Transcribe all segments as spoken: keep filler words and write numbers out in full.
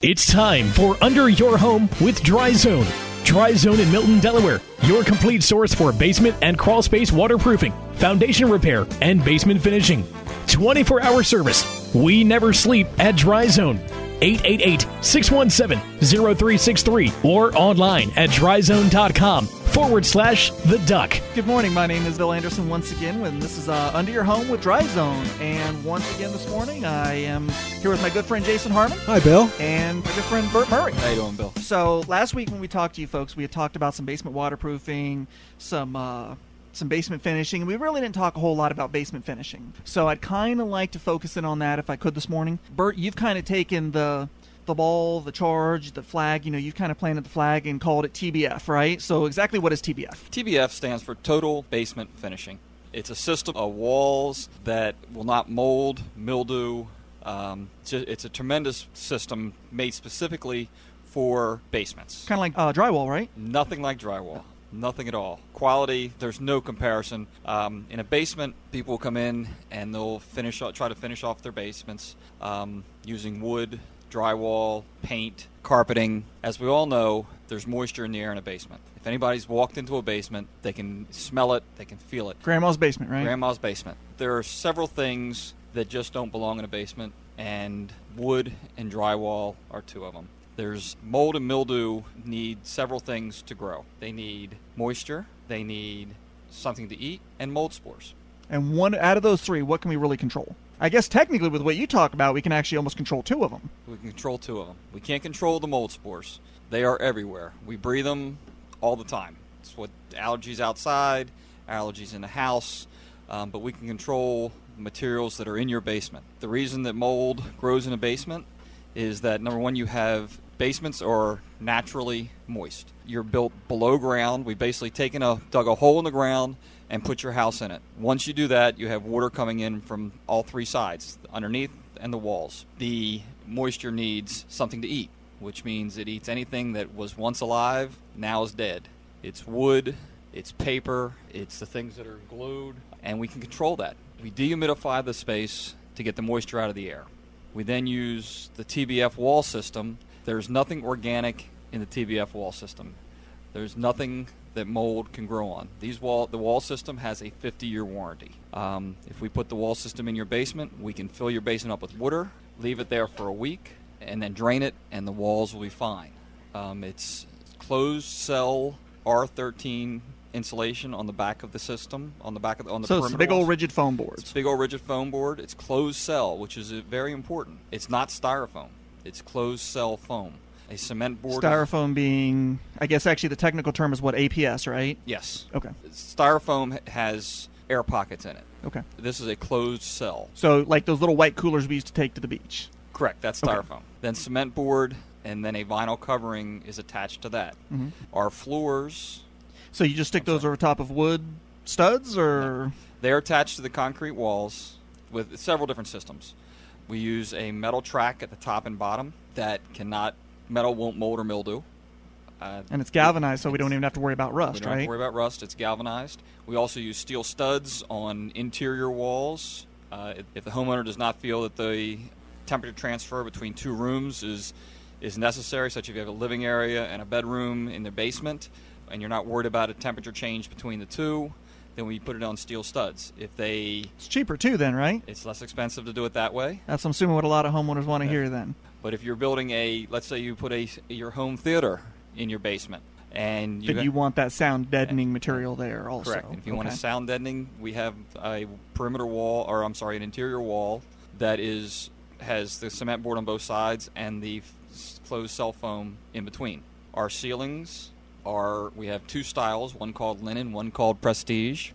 It's time for Under Your Home with Dry Zone. Dry Zone in Milton, Delaware, your complete source for basement and crawl space waterproofing, foundation repair, and basement finishing. twenty-four hour service. We never sleep at Dry Zone. eight eight eight, six one seven, zero three six three or online at dryzone.com forward slash the duck. Good morning. My name is Bill Anderson once again, and this is uh, Under Your Home with Dry Zone. And once again this morning, I am here with my good friend Jason Harmon. Hi, Bill. And my good friend Bert Murray. How you doing, Bill? So last week when we talked to you folks, we had talked about some basement waterproofing, some uh, some basement finishing, and we really didn't talk a whole lot about basement finishing. So I'd kind of like to focus in on that if I could this morning. Bert, you've kind of taken the the ball, the charge, the flag, you know, you've kind of planted the flag and called it T B F, right? So exactly what is T B F? T B F stands for Total Basement Finishing. It's a system of walls that will not mold, mildew. Um, it's a tremendous system made specifically for basements. Kind of like uh, drywall, right? Nothing like drywall. Nothing at all. Quality, there's no comparison. Um, in a basement, people will come in and they'll finish, try to finish off their basements um, using wood, drywall, paint, carpeting. As we all know, there's moisture in the air in a basement. If anybody's walked into a basement, they can smell it, they can feel it. Grandma's basement, right? Grandma's basement. There are several things that just don't belong in a basement, and wood and drywall are two of them. There's mold and mildew need several things to grow. They need moisture, they need something to eat, and mold spores. And one out of those three, what can we really control? I guess technically with what you talk about, we can actually almost control two of them. We can control two of them. We can't control the mold spores. They are everywhere. We breathe them all the time. It's what allergies outside, allergies in the house, um, but we can control materials that are in your basement. The reason that mold grows in a basement is that, number one, you have basements are naturally moist. You're built below ground. We've basically taken a dug a hole in the ground and put your house in it. Once you do that, you have water coming in from all three sides, underneath and the walls. The moisture needs something to eat, which means it eats anything that was once alive, now is dead. It's wood, it's paper, it's the things that are glued, and we can control that. We dehumidify the space to get the moisture out of the air. We then use the T B F wall system. There's nothing organic in the T B F wall system. There's nothing that mold can grow on. These wall, the wall system has a fifty year warranty. Um, if we put the wall system in your basement, we can fill your basement up with water, leave it there for a week, and then drain it, and the walls will be fine. Um, it's closed cell R thirteen insulation on the back of the system, on the back of the, on the so perimeter. So it's a big walls. old rigid foam board. It's a big old rigid foam board. It's closed cell, which is very important. It's not styrofoam. It's closed cell foam. A cement board. Styrofoam being, I guess actually the technical term is what, A P S, right? Yes. Okay. Styrofoam has air pockets in it. Okay. This is a closed cell. So like those little white coolers we used to take to the beach. Correct. That's styrofoam. Okay. Then cement board, and then a vinyl covering is attached to that. Mm-hmm. Our floors. So you just stick I'm those sorry. over top of wood studs, or? No. They're attached to the concrete walls with several different systems. We use a metal track at the top and bottom that cannot, metal won't mold or mildew. Uh, and it's galvanized, so we it's, don't even have to worry about rust, we don't right? have to worry about rust. It's galvanized. We also use steel studs on interior walls. Uh, if, if the homeowner does not feel that the temperature transfer between two rooms is is necessary, such as if you have a living area and a bedroom in the basement, and you're not worried about a temperature change between the two, then we put it on steel studs. If they, It's cheaper too then, right? it's less expensive to do it that way. That's I'm assuming what a lot of homeowners want to Yeah. hear then. But if you're building a, let's say you put a your home theater in your basement, and you, But you want that sound deadening material there also. correct. If you okay. want a sound deadening, we have a perimeter wall, or I'm sorry, an interior wall that is has the cement board on both sides and the f- closed cell foam in between. Our ceilings are, we have two styles, one called linen, one called prestige,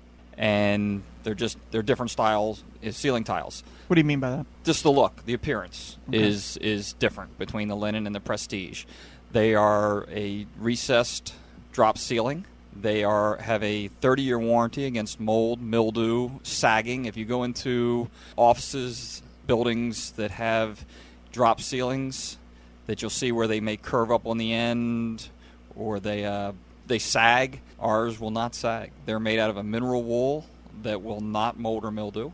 and they're just they're different styles, is ceiling tiles. What do you mean by that? Just the look, the appearance Okay. is is different between the linen and the prestige. They are a recessed drop ceiling. They are have a thirty year warranty against mold, mildew, sagging. If you go into offices, buildings that have drop ceilings, that you'll see where they may curve up on the end, or they uh, they sag. Ours will not sag. They're made out of a mineral wool that will not mold or mildew.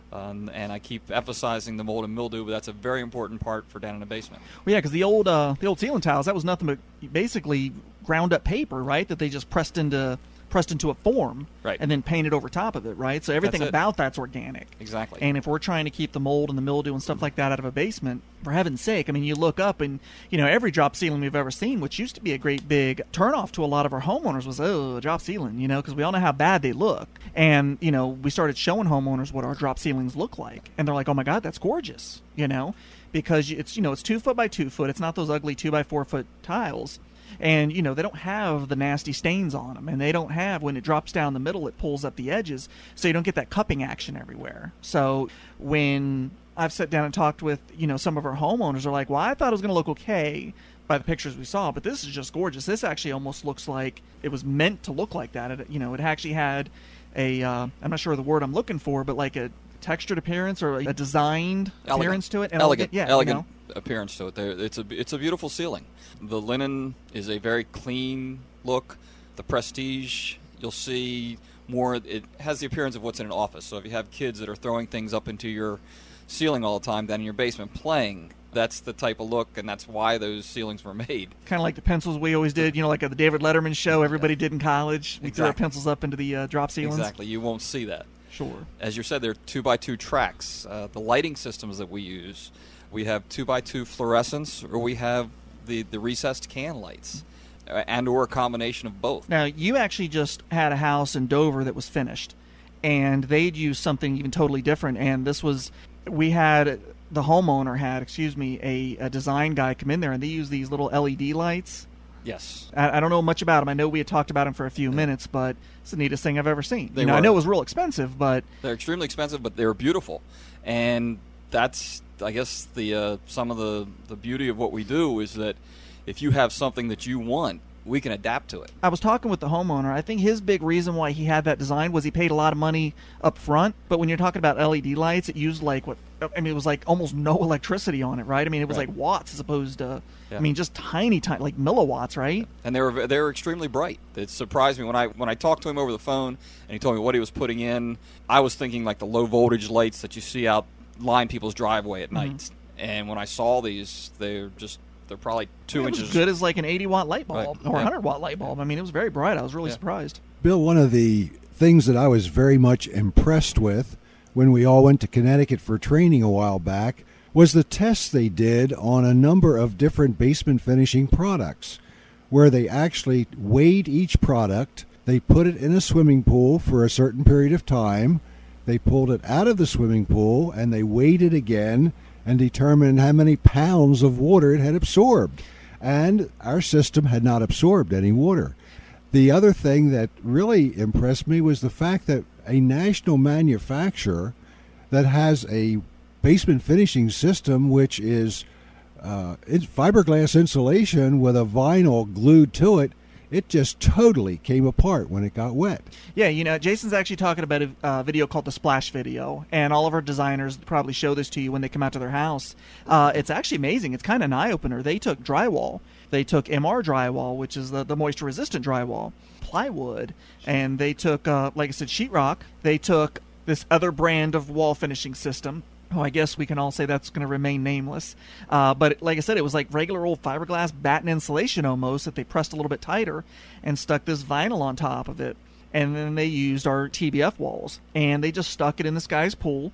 Um, and I keep emphasizing the mold and mildew, but that's a very important part for down in the basement. Well, yeah, because the old uh, the old ceiling tiles, that was nothing but basically ground up paper, right? That they just pressed into pressed into a form, right, and then painted over top of it, right? So everything that's about that's organic. Exactly. And if we're trying to keep the mold and the mildew and stuff like that out of a basement, for heaven's sake, I mean, you look up and, you know, every drop ceiling we've ever seen, which used to be a great big turnoff to a lot of our homeowners, was, oh, a drop ceiling, you know, because we all know how bad they look. And, you know, we started showing homeowners what our drop ceilings look like. And they're like, oh, my God, that's gorgeous, you know, because it's, you know, it's two foot by two foot. It's not those ugly two by four foot tiles. And, you know, they don't have the nasty stains on them. And they don't have, when it drops down the middle, it pulls up the edges. So you don't get that cupping action everywhere. So when I've sat down and talked with, you know, some of our homeowners are like, well, I thought it was going to look okay by the pictures we saw, but this is just gorgeous. This actually almost looks like it was meant to look like that. It, you know, it actually had a, uh, I'm not sure the word I'm looking for, but like a textured appearance or a designed elegant. appearance to it. An elegant, yeah, elegant you know? appearance to it. There, it's a it's a beautiful ceiling. The linen is a very clean look. The Prestige, you'll see more. It has the appearance of what's in an office. So if you have kids that are throwing things up into your ceiling all the time down in your basement playing, that's the type of look, and that's why those ceilings were made. Kind of like the pencils we always did, you know, like at the David Letterman show everybody did in college. We Exactly. threw our pencils up into the uh, drop ceilings. Exactly. You won't see that. Sure. As you said, they're two by two tracks. Uh, the lighting systems that we use, we have two by two fluorescence, or we have the, the recessed can lights, uh, and or a combination of both. Now, you actually just had a house in Dover that was finished, and they'd used something even totally different. And this was, we had, the homeowner had, excuse me, a, a design guy come in there, and they used these little L E D lights. Yes. I, I don't know much about them. I know we had talked about them for a few minutes, but it's the neatest thing I've ever seen. They you know, were. I know it was real expensive, but They're extremely expensive, but they're beautiful. And that's, I guess, the uh, some of the, the beauty of what we do is that if you have something that you want, we can adapt to it. I was talking with the homeowner. I think his big reason why he had that design was he paid a lot of money up front. But when you're talking about L E D lights, it used like what I mean, it was like almost no electricity on it, right? I mean, it was Right. like watts as opposed to, Yeah. I mean, just tiny, tiny, like milliwatts, right? And they were they were extremely bright. It surprised me when I when I talked to him over the phone and he told me what he was putting in. I was thinking like the low voltage lights that you see out line people's driveway at Mm-hmm. night. And when I saw these, they're just they're probably two It inches. was good as like an eighty watt light bulb Right. or a Yeah. one hundred watt light bulb. I mean, it was very bright. I was really Yeah. surprised. Bill, one of the things that I was very much impressed with when we all went to Connecticut for training a while back was the tests they did on a number of different basement finishing products, where they actually weighed each product, they put it in a swimming pool for a certain period of time, they pulled it out of the swimming pool, and they weighed it again and determined how many pounds of water it had absorbed. And our system had not absorbed any water. The other thing that really impressed me was the fact that a national manufacturer that has a basement finishing system which is uh, it's fiberglass insulation with a vinyl glued to it, it just totally came apart when it got wet. Yeah, you know, Jason's actually talking about a uh, video called the Splash Video, and all of our designers probably show this to you when they come out to their house. Uh, it's actually amazing. It's kind of an eye-opener. They took drywall. They took M R drywall, which is the, the moisture-resistant drywall, plywood, and they took, uh, like I said, sheetrock. They took this other brand of wall finishing system. Oh, I guess we can all say that's going to remain nameless. Uh, but like I said, it was like regular old fiberglass batten insulation almost that they pressed a little bit tighter and stuck this vinyl on top of it. And then they used our T B F walls. And they just stuck it in this guy's pool.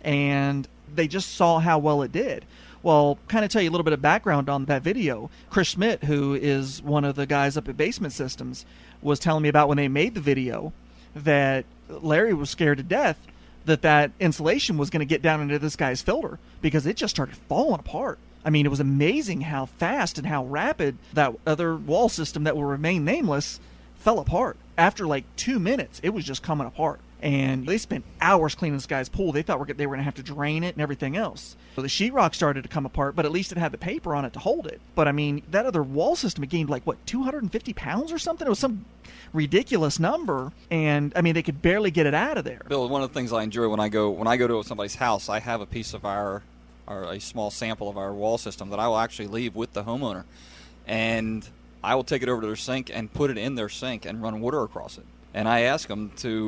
And they just saw how well it did. Well, kind of tell you a little bit of background on that video. Chris Schmidt, who is one of the guys up at Basement Systems, was telling me about when they made the video that Larry was scared to death that that insulation was going to get down into this guy's filter because it just started falling apart. I mean, it was amazing how fast and how rapid that other wall system that will remain nameless fell apart. After like two minutes, it was just coming apart. And they spent hours cleaning this guy's pool. They thought they were going to have to drain it and everything else. So the sheetrock started to come apart, but at least it had the paper on it to hold it. But I mean, that other wall system, it gained like, what, two hundred fifty pounds or something? It was some ridiculous number. And I mean, they could barely get it out of there. Bill, one of the things I enjoy when I go when I go to somebody's house, I have a piece of our, our a small sample of our wall system that I will actually leave with the homeowner, and I will take it over to their sink and put it in their sink and run water across it. And I ask them to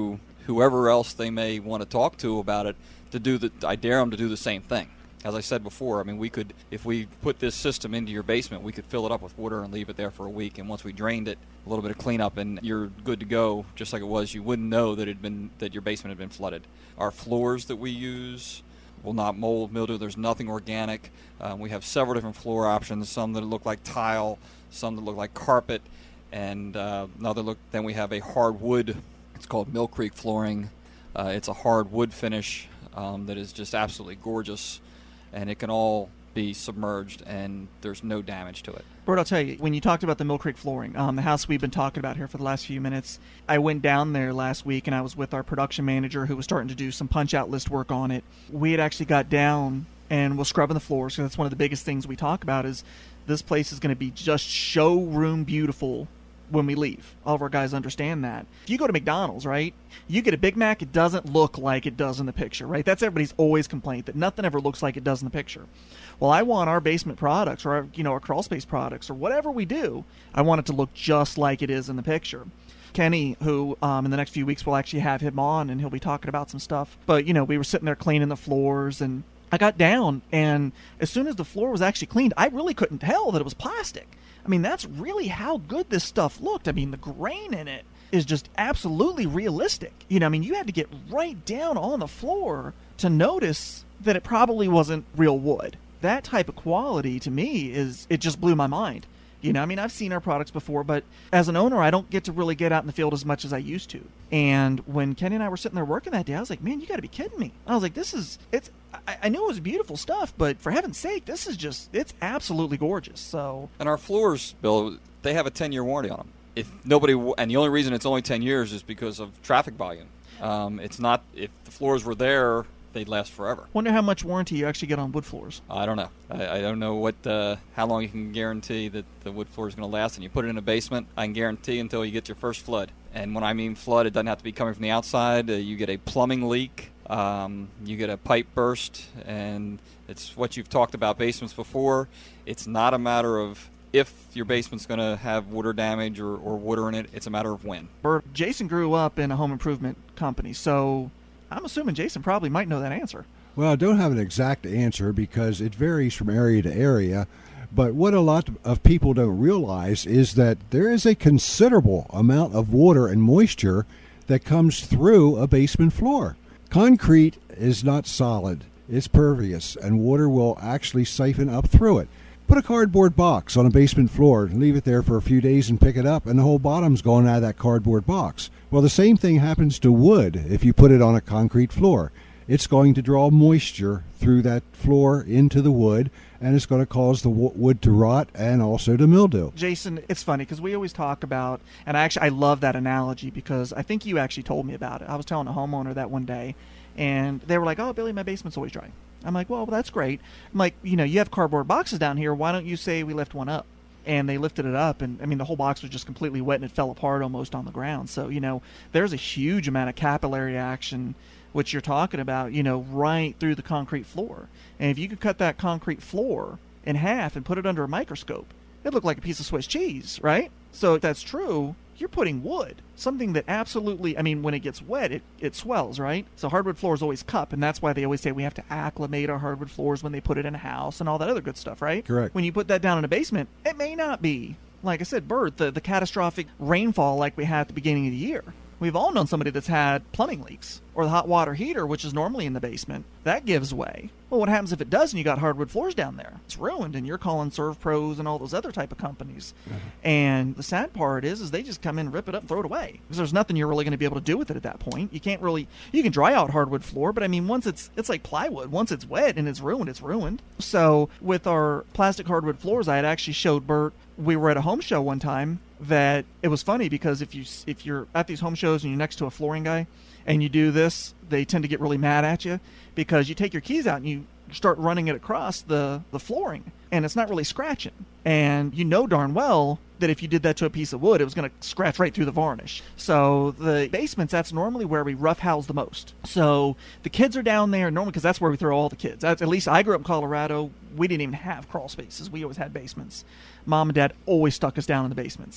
whoever else they may want to talk to about it to do the. I dare them to do the same thing. As I said before, I mean, we could, if we put this system into your basement, we could fill it up with water and leave it there for a week. And once we drained it, a little bit of cleanup, and you're good to go, just like it was. You wouldn't know that it had been that your basement had been flooded. Our floors that we use will not mold, mildew. There's nothing organic. Um, we have several different floor options. Some that look like tile, some that look like carpet, and uh, another look. Then we have a hardwood. It's called Mill Creek flooring. Uh, it's a hardwood finish um, that is just absolutely gorgeous. And it can all be submerged, and there's no damage to it. Bert, I'll tell you, when you talked about the Mill Creek flooring, um, the house we've been talking about here for the last few minutes, I went down there last week, and I was with our production manager who was starting to do some punch-out list work on it. We had actually got down and was scrubbing the floors, because that's one of the biggest things we talk about is this place is going to be just showroom beautiful when we leave. All of our guys understand that. If you go to McDonald's, right, you get a Big Mac, it doesn't look like it does in the picture, right? That's everybody's always complaint, that nothing ever looks like it does in the picture. Well, I want our basement products, or our, you know, our crawl space products, or whatever we do, I want it to look just like it is in the picture. Kenny, who um, in the next few weeks we'll actually have him on, and he'll be talking about some stuff. But, you know, we were sitting there cleaning the floors, and I got down, and as soon as the floor was actually cleaned, I really couldn't tell that it was plastic. I mean, that's really how good this stuff looked. I mean, the grain in it is just absolutely realistic. You know, I mean, you had to get right down on the floor to notice that it probably wasn't real wood. That type of quality, to me, is it just blew my mind. You know, I mean, I've seen our products before, but as an owner, I don't get to really get out in the field as much as I used to. And when Kenny and I were sitting there working that day, I was like, man, you got to be kidding me. I was like, this is, it's, I, I knew it was beautiful stuff, but for heaven's sake, this is just, it's absolutely gorgeous. So, and our floors, Bill, they have a ten-year warranty on them. If nobody, and the only reason it's only ten years is because of traffic volume. Um, it's not, if the floors were there, they'd last forever. Wonder how much warranty you actually get on wood floors. I don't know. I, I don't know what uh, how long you can guarantee that the wood floor is going to last. And you put it in a basement, I can guarantee until you get your first flood. And when I mean flood, it doesn't have to be coming from the outside. Uh, you get a plumbing leak, um, you get a pipe burst, and it's what you've talked about basements before. It's not a matter of if your basement's going to have water damage or, or water in it. It's a matter of when. Bert, Jason grew up in a home improvement company, so I'm assuming Jason probably might know that answer. Well, I don't have an exact answer because it varies from area to area. But what a lot of people don't realize is that there is a considerable amount of water and moisture that comes through a basement floor. Concrete is not solid. It's pervious, and water will actually siphon up through it. Put a cardboard box on a basement floor, leave it there for a few days and pick it up, and the whole bottom's gone out of that cardboard box. Well, the same thing happens to wood if you put it on a concrete floor. It's going to draw moisture through that floor into the wood, and it's going to cause the w- wood to rot and also to mildew. Jason, it's funny because we always talk about, and I actually I love that analogy because I think you actually told me about it. I was telling a homeowner that one day, and they were like, oh, Billy, my basement's always dry. I'm like, well, that's great. I'm like, you know, you have cardboard boxes down here. Why don't you say we lift one up? And they lifted it up, and I mean, the whole box was just completely wet, and it fell apart almost on the ground. So, you know, there's a huge amount of capillary action, which you're talking about, you know, right through the concrete floor. And if you could cut that concrete floor in half and put it under a microscope, it'd look like a piece of Swiss cheese, right? So if that's true, you're putting wood, something that absolutely, I mean, when it gets wet, it, it swells, right? So hardwood floors always cup, and that's why they always say we have to acclimate our hardwood floors when they put it in a house and all that other good stuff, right? Correct. When you put that down in a basement, it may not be, like I said, Bert, the, the catastrophic rainfall like we had at the beginning of the year. We've all known somebody that's had plumbing leaks, or the hot water heater, which is normally in the basement. That gives way. Well, what happens if it does and you got hardwood floors down there? It's ruined, and you're calling ServPros and all those other type of companies. Mm-hmm. And the sad part is, is they just come in, rip it up, and throw it away. Because there's nothing you're really going to be able to do with it at that point. You can't really, you can dry out hardwood floor, but I mean, once it's, it's like plywood. Once it's wet and it's ruined, it's ruined. So with our plastic hardwood floors, I had actually showed Bert, we were at a home show one time, that it was funny because if you if you're at these home shows and you're next to a flooring guy and you do this, they tend to get really mad at you because you take your keys out and you start running it across the, the flooring and it's not really scratching. And you know darn well that if you did that to a piece of wood, it was going to scratch right through the varnish. So the basements, that's normally where we rough house the most. So the kids are down there normally because that's where we throw all the kids. That's, at least I grew up in Colorado. We didn't even have crawl spaces. We always had basements. Mom and Dad always stuck us down in the basements.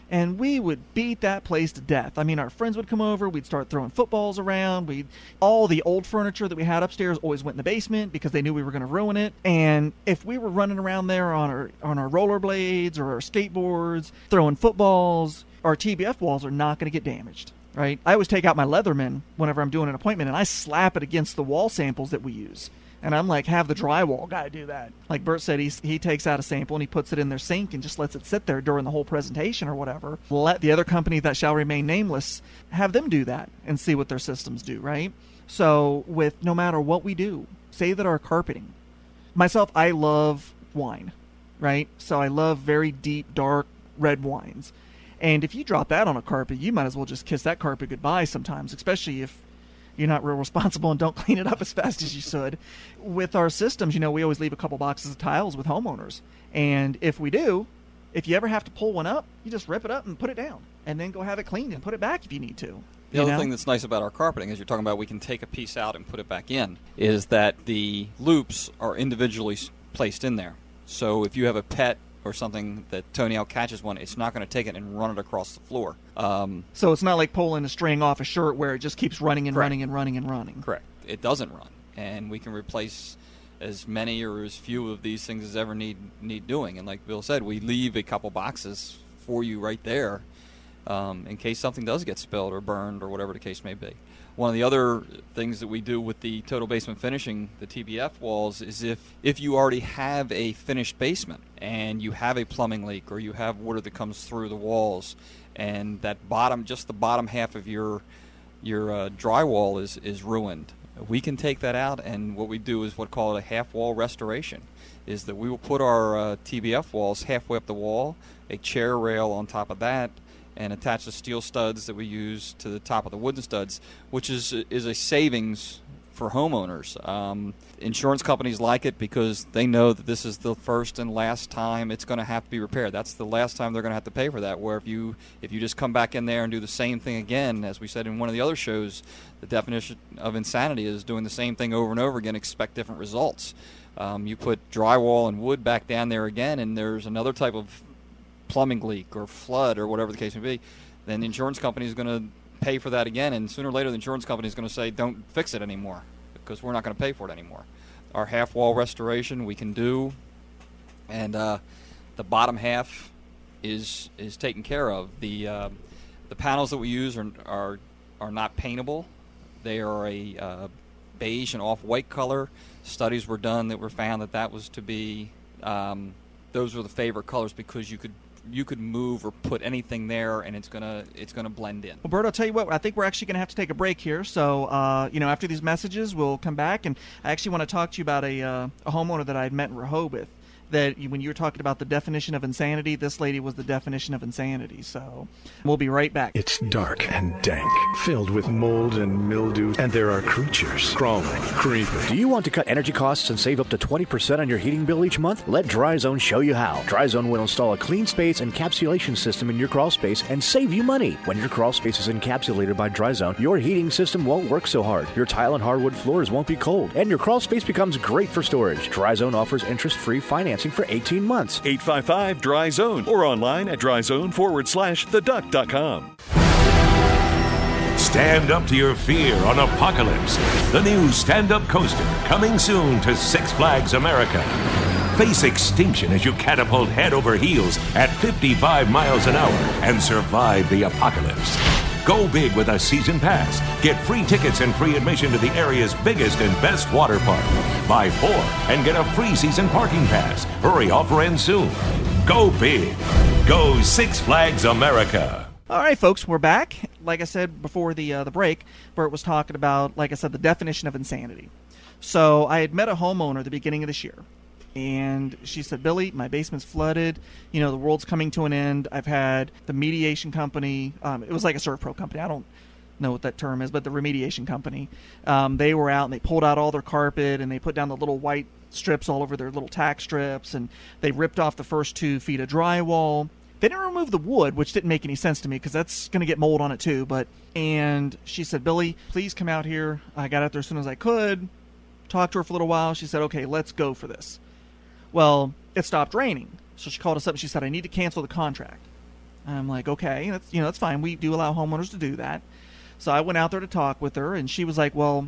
And we would beat that place to death. I mean, our friends would come over. We'd start throwing footballs around. We, all the old furniture that we had upstairs always went in the basement because they knew we were going to ruin it. And if we were running around there on our on our rollerblades or our skateboards, throwing footballs, our T B F walls are not going to get damaged, right? I always take out my Leatherman whenever I'm doing an appointment, and I slap it against the wall samples that we use. And I'm like, have the drywall guy do that. Like Bert said, he's, he takes out a sample and he puts it in their sink and just lets it sit there during the whole presentation or whatever. Let the other company that shall remain nameless, have them do that and see what their systems do, right? So with no matter what we do, say that our carpeting. Myself, I love wine, right? So I love very deep, dark red wines. And if you drop that on a carpet, you might as well just kiss that carpet goodbye sometimes, especially if you're not real responsible and don't clean it up as fast as you should. With our systems, you know, we always leave a couple boxes of tiles with homeowners. And if we do, if you ever have to pull one up, you just rip it up and put it down. And then go have it cleaned and put it back if you need to. The other know? thing that's nice about our carpeting, as you're talking about, we can take a piece out and put it back in, is that the loops are individually placed in there. So if you have a pet or something that Tony L catches one, it's not going to take it and run it across the floor. Um, so it's not like pulling a string off a shirt where it just keeps running and correct. running and running and running. Correct. It doesn't run. And we can replace as many or as few of these things as ever need need doing. And like Bill said, we leave a couple boxes for you right there um, in case something does get spilled or burned or whatever the case may be. One of the other things that we do with the Total Basement Finishing, the T B F walls, is if, if you already have a finished basement and you have a plumbing leak or you have water that comes through the walls and that bottom, just the bottom half of your your uh, drywall is, is ruined, we can take that out, and what we do is what called a half-wall restoration, is that we will put our uh, T B F walls halfway up the wall, a chair rail on top of that, and attach the steel studs that we use to the top of the wooden studs, which is is a savings for homeowners. Um, insurance companies like it because they know that this is the first and last time it's going to have to be repaired. That's the last time they're going to have to pay for that. Where if you if you just come back in there and do the same thing again, as we said in one of the other shows, the definition of insanity is doing the same thing over and over again, expect different results. Um, you put drywall and wood back down there again, and there's another type of plumbing leak or flood or whatever the case may be, then the insurance company is going to pay for that again, and sooner or later the insurance company is going to say don't fix it anymore because we're not going to pay for it anymore. Our half wall restoration we can do, and uh, the bottom half is is taken care of. The uh, the panels that we use are are, are not paintable. They are a uh, beige and off-white color. Studies were done that were found that that was to be um, those were the favorite colors because you could you could move or put anything there and it's gonna it's gonna blend in. Well, Bert, I'll tell you what, I think we're actually gonna have to take a break here. So uh, you know, after these messages, we'll come back, and I actually want to talk to you about a uh, a homeowner that I had met in Rehoboth. That when you were talking about the definition of insanity, this lady was the definition of insanity. So we'll be right back. It's dark and dank, filled with mold and mildew, and there are creatures crawling, creeping. Do you want to cut energy costs and save up to twenty percent on your heating bill each month? Let DryZone show you how. DryZone will install a clean space encapsulation system in your crawl space and save you money. When your crawl space is encapsulated by DryZone, your heating system won't work so hard. Your tile and hardwood floors won't be cold, and your crawl space becomes great for storage. DryZone offers interest-free financing for eighteen months. eight five five, D R Y zone or online at dryzone forward slash the duck dot com. Stand up to your fear on Apocalypse, the new stand-up coaster coming soon to Six Flags America. Face extinction as you catapult head over heels at fifty-five miles an hour and survive the apocalypse. Go big with a season pass. Get free tickets and free admission to the area's biggest and best water park. Buy four and get a free season parking pass. Hurry, offer ends soon. Go big. Go Six Flags America. All right, folks, we're back. Like I said before the uh, the break, Bert was talking about, like I said, the definition of insanity. So I had met a homeowner at the beginning of this year. And she said, Billy, my basement's flooded. You know, the world's coming to an end. I've had the mediation company. Um, it was like a ServPro company. I don't know what that term is, but the remediation company. Um, they were out and they pulled out all their carpet and they put down the little white strips all over their little tack strips. And they ripped off the first two feet of drywall. They didn't remove the wood, which didn't make any sense to me because that's going to get mold on it too. But and she said, Billy, please come out here. I got out there as soon as I could. Talked to her for a little while. She said, okay, let's go for this. Well, it stopped raining, so she called us up and she said, I need to cancel the contract. And I'm like, okay, that's, you know, that's fine. We do allow homeowners to do that. So I went out there to talk with her, and she was like, well,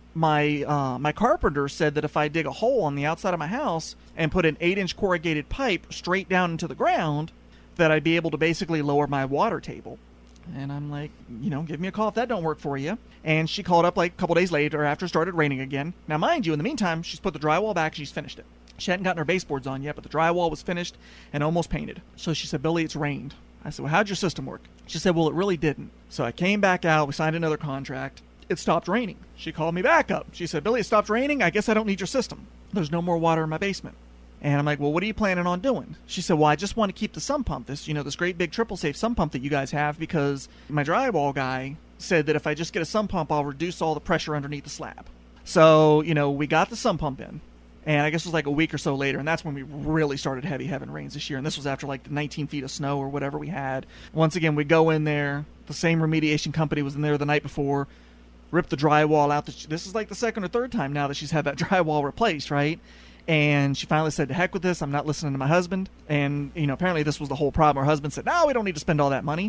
my uh, my carpenter said that if I dig a hole on the outside of my house and put an eight-inch corrugated pipe straight down into the ground, that I'd be able to basically lower my water table. And I'm like, you know, give me a call if that don't work for you. And she called up like a couple days later after it started raining again. Now, mind you, in the meantime, she's put the drywall back and she's finished it. She hadn't gotten her baseboards on yet, but the drywall was finished and almost painted. So she said, Billy, it's rained. I said, well, how'd your system work? She said, well, it really didn't. So I came back out. We signed another contract. It stopped raining. She called me back up. She said, Billy, it stopped raining. I guess I don't need your system. There's no more water in my basement. And I'm like, well, what are you planning on doing? She said, well, I just want to keep the sump pump, this, you know, this great big triple safe sump pump that you guys have, because my drywall guy said that if I just get a sump pump, I'll reduce all the pressure underneath the slab. So, you know, we got the sump pump in. And I guess it was like a week or so later, and that's when we really started heavy, heavy rains this year. And this was after like the nineteen feet of snow or whatever we had. Once again, we go in there. The same remediation company was in there the night before, ripped the drywall out. This is like the second or third time now that she's had that drywall replaced, right? And she finally said, to heck with this, I'm not listening to my husband. And, you know, apparently this was the whole problem. Her husband said, no, we don't need to spend all that money.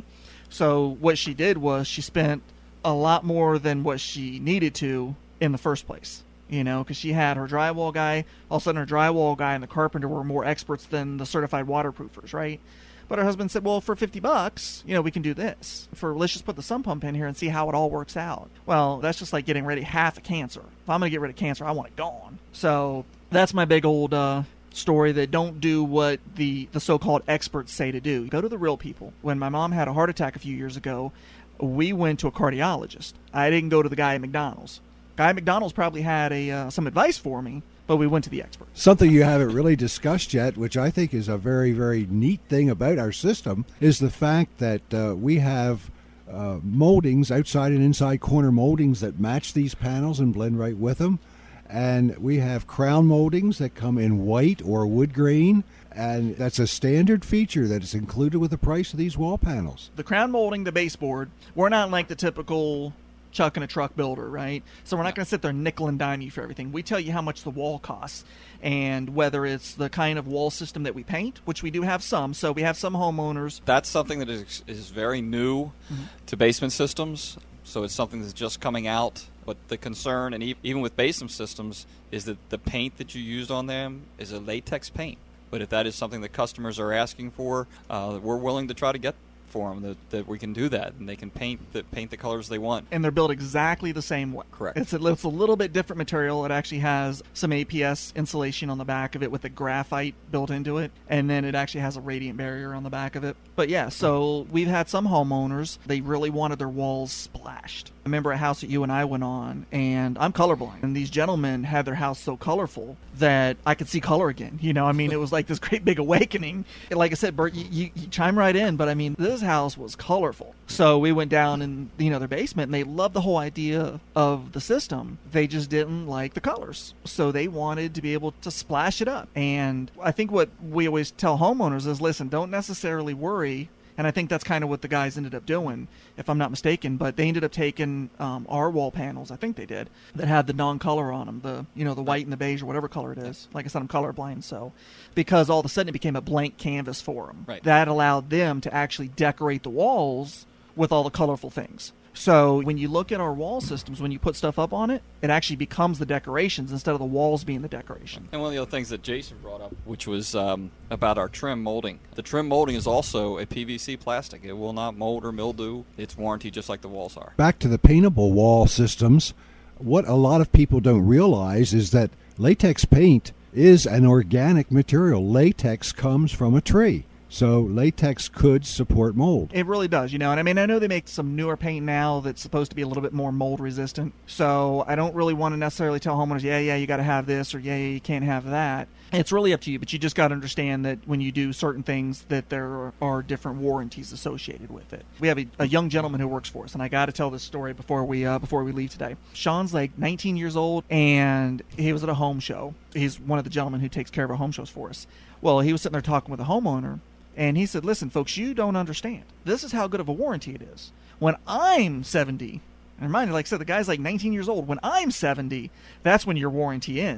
So what she did was she spent a lot more than what she needed to in the first place. You know, because she had her drywall guy. All of a sudden her drywall guy and the carpenter were more experts than the certified waterproofers, right? But her husband said, well, for fifty bucks, you know, we can do this. For let's just put the sump pump in here and see how it all works out. Well, that's just like getting rid of half of cancer. If I'm going to get rid of cancer, I want it gone. So that's my big old uh, story that don't do what the, the so-called experts say to do. Go to the real people. When my mom had a heart attack a few years ago, we went to a cardiologist. I didn't go to the guy at McDonald's. Guy at McDonald's probably had a uh, some advice for me, but we went to the experts. Something you haven't really discussed yet, which I think is a very, very neat thing about our system, is the fact that uh, we have uh, moldings, outside and inside corner moldings that match these panels and blend right with them. And we have crown moldings that come in white or wood grain, and that's a standard feature that is included with the price of these wall panels. The crown molding, the baseboard, we're not like the typical chuck and a truck builder, right? So we're not going to sit there nickel and dime you for everything. We tell you how much the wall costs, and whether it's the kind of wall system that we paint, which we do have some. So we have some homeowners. That's something that is, is very new mm-hmm. to basement systems. So it's something that's just coming out. But the concern, and e- even with basement systems, is that the paint that you used on them is a latex paint. But if that is something that customers are asking for, uh, we're willing to try to get for them that, that we can do that, and they can paint the paint the colors they want. And they're built exactly the same way. Correct. It's a, it's a little bit different material. It actually has some A P S insulation on the back of it with a graphite built into it, and then it actually has a radiant barrier on the back of it. But yeah, so we've had some homeowners, they really wanted their walls splashed. I remember a house that you and I went on, and I'm colorblind, and these gentlemen had their house so colorful that I could see color again. You know, I mean, it was like this great big awakening. And like I said, Bert, you, you, you chime right in, but I mean, this house was colorful. So we went down in, you know, their basement, and they loved the whole idea of the system. They just didn't like the colors. So they wanted to be able to splash it up. And I think what we always tell homeowners is, listen, don't necessarily worry. And I think that's kind of what the guys ended up doing, if I'm not mistaken. But they ended up taking um, our wall panels, I think they did, that had the non-color on them, the you know the white and the beige or whatever color it is. Like I said, I'm colorblind, so because all of a sudden it became a blank canvas for them. Right. That allowed them to actually decorate the walls with all the colorful things. So when you look at our wall systems, when you put stuff up on it, it actually becomes the decorations instead of the walls being the decoration. And one of the other things that Jason brought up, which was um, about our trim molding. The trim molding is also a P V C plastic. It will not mold or mildew. It's warranted just like the walls are. Back to the paintable wall systems, what a lot of people don't realize is that latex paint is an organic material. Latex comes from a tree. So latex could support mold. It really does, you know. And I mean, I know they make some newer paint now that's supposed to be a little bit more mold resistant. So I don't really want to necessarily tell homeowners, yeah, yeah, you got to have this, or yeah, yeah, you can't have that. It's really up to you, but you just got to understand that when you do certain things that there are different warranties associated with it. We have a, a young gentleman who works for us, and I got to tell this story before we uh, before we leave today. Sean's like nineteen years old, and he was at a home show. He's one of the gentlemen who takes care of our home shows for us. Well, he was sitting there talking with a homeowner, and he said, listen, folks, you don't understand. This is how good of a warranty it is. When I'm seventy, and mind you, like I said, the guy's like nineteen years old. When I'm seventy, that's when your warranty ends.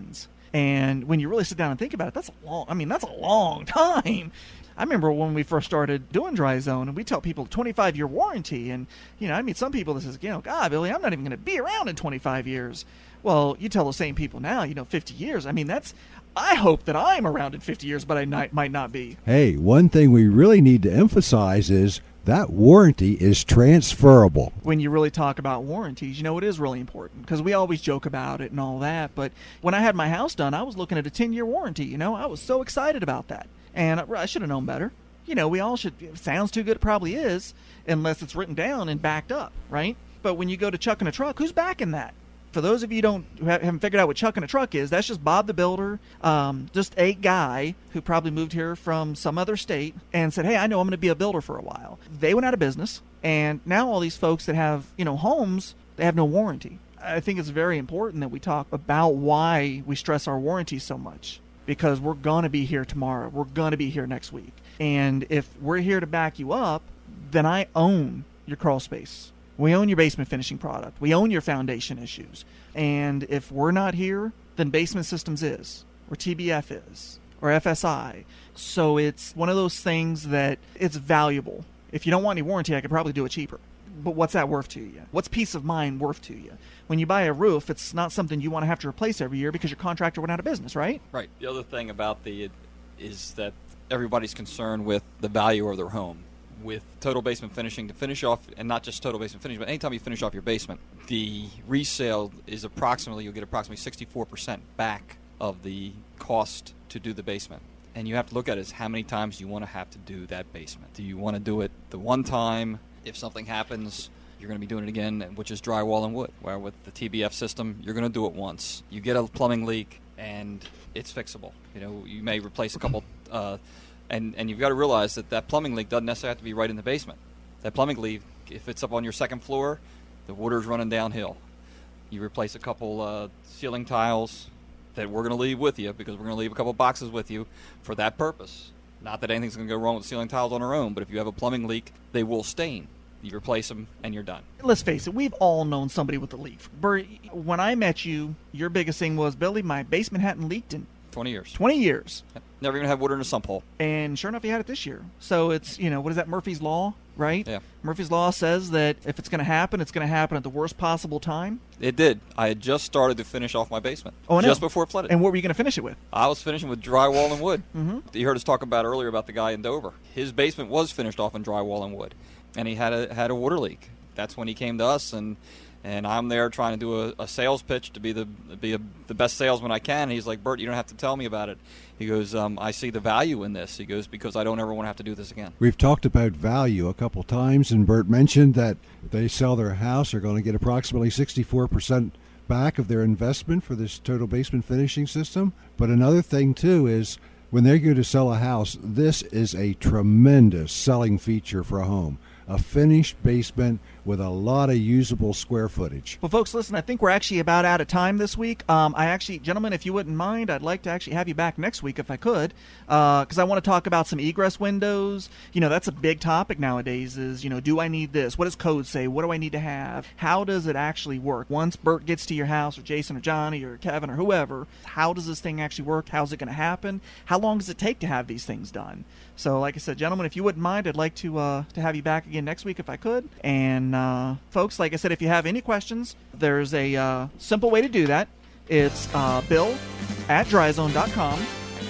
And when you really sit down and think about it, that's a long, I mean, that's a long time. I remember when we first started doing Dry Zone, and we tell people twenty-five year warranty. And, you know, I mean, some people that says, you know, God, Billy, I'm not even going to be around in twenty-five years. Well, you tell the same people now, you know, fifty years. I mean, that's, I hope that I'm around in fifty years, but I not, might not be. Hey, one thing we really need to emphasize is that warranty is transferable. When you really talk about warranties, you know, it is really important because we always joke about it and all that. But when I had my house done, I was looking at a ten year warranty. You know, I was so excited about that. And I should have known better. You know, we all should. If it sounds too good, it probably is, unless it's written down and backed up, right? But when you go to chucking a truck, who's backing that? For those of you who don't who haven't figured out what chucking a truck is, that's just Bob the Builder, um, just a guy who probably moved here from some other state and said, hey, I know I'm going to be a builder for a while. They went out of business, and now all these folks that have, you know, homes, they have no warranty. I think it's very important that we talk about why we stress our warranty so much, because we're going to be here tomorrow. We're going to be here next week. And if we're here to back you up, then I own your crawl space. We own your basement finishing product. We own your foundation issues. And if we're not here, then Basement Systems is, or T B F is, or F S I. So it's one of those things that it's valuable. If you don't want any warranty, I could probably do it cheaper. But what's that worth to you? What's peace of mind worth to you? When you buy a roof, it's not something you want to have to replace every year because your contractor went out of business, right? Right. The other thing about the is that everybody's concerned with the value of their home. With Total Basement Finishing, to finish off, and not just Total Basement Finishing, but anytime you finish off your basement, the resale is approximately, you'll get approximately sixty-four percent back of the cost to do the basement. And you have to look at it as how many times you want to have to do that basement. Do you want to do it the one time? If something happens, you're going to be doing it again, which is drywall and wood. Where with the T B F system, you're going to do it once. You get a plumbing leak, and it's fixable. You know, you may replace a couple... Uh, And and you've got to realize that that plumbing leak doesn't necessarily have to be right in the basement. That plumbing leak, if it's up on your second floor, the water's running downhill. You replace a couple uh, ceiling tiles that we're going to leave with you, because we're going to leave a couple boxes with you for that purpose. Not that anything's going to go wrong with ceiling tiles on their own, but if you have a plumbing leak, they will stain. You replace them, and you're done. Let's face it, we've all known somebody with a leak. Bert, when I met you, your biggest thing was, Billy, my basement hadn't leaked in twenty years. twenty years. Never even had water in a sump hole. And sure enough, he had it this year. So it's, you know, what is that, Murphy's Law, right? Yeah. Murphy's Law says that if it's going to happen, it's going to happen at the worst possible time. It did. I had just started to finish off my basement. Oh, I know. Just before it flooded. And what were you going to finish it with? I was finishing with drywall and wood. Mm-hmm. You heard us talk about earlier about the guy in Dover. His basement was finished off in drywall and wood, and he had a had a water leak. That's when he came to us, and and I'm there trying to do a, a sales pitch to be the be a, the best salesman I can. And he's like, Bert, you don't have to tell me about it. He goes, um, I see the value in this. He goes, because I don't ever want to have to do this again. We've talked about value a couple times, and Bert mentioned that if they sell their house, they're going to get approximately sixty-four percent back of their investment for this Total Basement Finishing system. But another thing, too, is when they're going to sell a house, this is a tremendous selling feature for a home. A finished basement with a lot of usable square footage. Well, folks, listen, I think we're actually about out of time this week. Um, I actually, gentlemen, if you wouldn't mind, I'd like to actually have you back next week if I could, because uh, I want to talk about some egress windows. You know, that's a big topic nowadays is, you know, do I need this? What does code say? What do I need to have? How does it actually work? Once Bert gets to your house, or Jason or Johnny or Kevin or whoever, how does this thing actually work? How's it going to happen? How long does it take to have these things done? So, like I said, gentlemen, if you wouldn't mind, I'd like to uh, to have you back again next week if I could. And, uh, folks, like I said, if you have any questions, there's a uh, simple way to do that. It's uh, bill at dryzone dot com.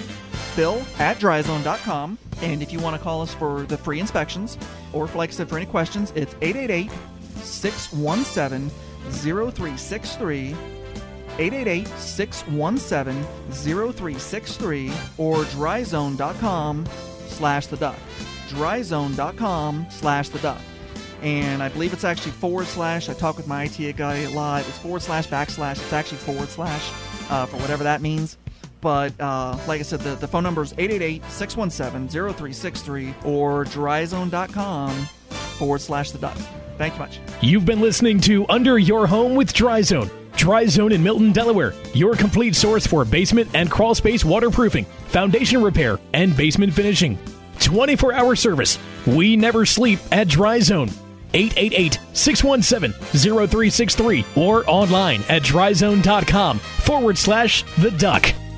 Bill at dryzone dot com. And if you want to call us for the free inspections, or, for, like I said, for any questions, it's eight eight eight, six one seven, zero three six three. eight eight eight, six one seven, zero three six three, or dryzone dot com slash the duck. dryzone dot com slash the duck. And I believe it's actually forward slash. I talk with my I T guy a lot. It's forward slash backslash. It's actually forward slash uh, for whatever that means. But uh, like I said, the, the phone number is eight eight eight, six one seven, zero three six three or dryzone dot com forward slash the duck. Thank you much. You've been listening to Under Your Home with DryZone. DryZone in Milton, Delaware. Your complete source for basement and crawl space waterproofing, foundation repair, and basement finishing. twenty-four hour service. We never sleep at DryZone. eight eight eight, six one seven, zero three six three or online at dryzone dot com forward slash the duck.